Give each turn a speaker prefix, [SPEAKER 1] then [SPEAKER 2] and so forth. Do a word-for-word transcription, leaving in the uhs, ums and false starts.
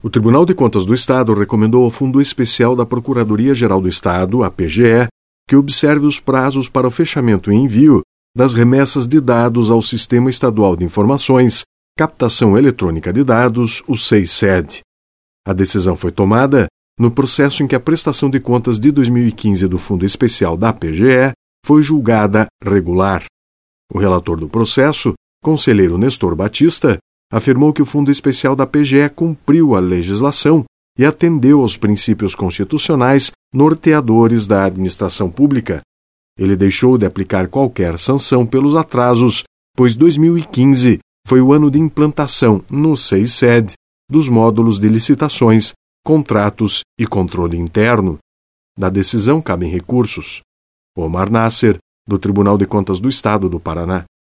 [SPEAKER 1] O Tribunal de Contas do Estado recomendou ao Fundo Especial da Procuradoria-Geral do Estado, a P G E, que observe os prazos para o fechamento e envio das remessas de dados ao Sistema Estadual de Informações, Captação Eletrônica de Dados, o SEI-SED. A decisão foi tomada no processo em que a prestação de contas de dois mil e quinze do Fundo Especial da P G E foi julgada regular. O relator do processo, conselheiro Nestor Batista, afirmou que o Fundo Especial da P G E cumpriu a legislação e atendeu aos princípios constitucionais norteadores da administração pública. Ele deixou de aplicar qualquer sanção pelos atrasos, pois dois mil e quinze foi o ano de implantação no SEI-SED dos módulos de licitações, contratos e controle interno. Da decisão cabem recursos. Omar Nasser, do Tribunal de Contas do Estado do Paraná.